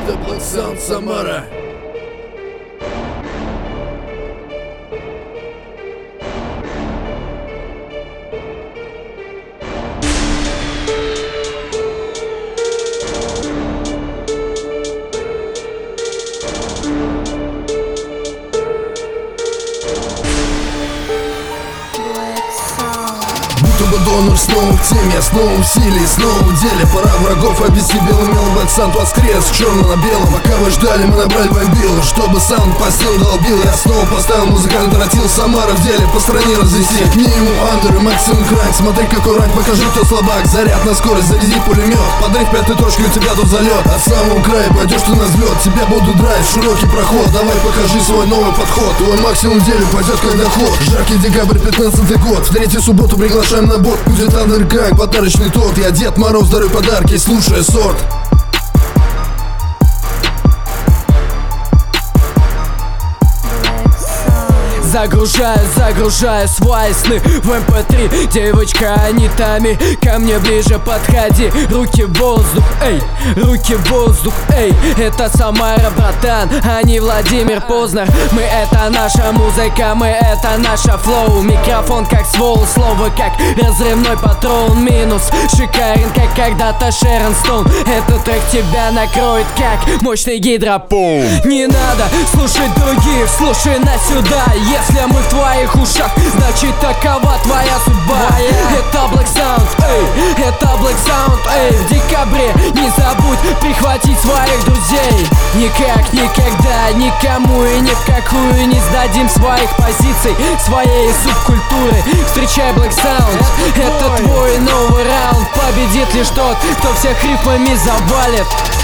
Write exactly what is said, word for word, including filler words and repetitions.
Это Black Sound Самара. Будто бы донор снова в теме, я снова в силе и снова в деле. Пора врагов обвести белым мелом, Black Sound воскрес, черно на белом. Пока вы ждали, мы набрали бомбилу, чтобы саунд по сил долбил. Я снова поставил музыкант, воротил Самара в деле, по стране развести. К нему андер и максимум крак, смотри какой ранг, покажи кто слабак. Заряд на скорость, заряди пулемет, подрыв пятой точки, у тебя тут залет. От самого края пойдешь ты на взлет, тебя буду драйв, широкий проход. Давай покажи свой новый подход, твой максимум в деле пойдет как доход. Жаркий декабрь, пятнадцатый год, в третью субботу приглашаем на борт. Будет андеркак, подарочный торт. Я Дед Мороз, дарю подарки, слушай сорт. Загружаю, загружаю свои сны в эм пэ три. Девочка, они тами, ко мне ближе подходи. Руки в воздух, эй, руки в воздух, эй. Это Самара, братан, а не Владимир Познер. Мы это наша музыка, мы это наша флоу. Микрофон как ствол, слово как разрывной патрон. Минус шикарен, как когда-то Шерон Стоун. Этот трек тебя накроет, как мощный гидропон. Не надо слушать других, слушай нас сюда. Если мы в твоих ушах, значит такова твоя судьба. Это Black Sound, эй, это Black Sound, эй. В декабре не забудь прихватить своих друзей. Никак, никогда, никому и ни в какую не сдадим своих позиций, своей субкультуры. Встречай Black Sound, это твой новый раунд. Победит лишь тот, кто всех рифмами завалит.